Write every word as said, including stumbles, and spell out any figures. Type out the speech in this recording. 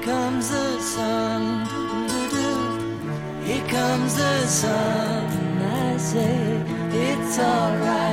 comes the sun, doo-doo-doo. Here comes the sun. I say it's alright.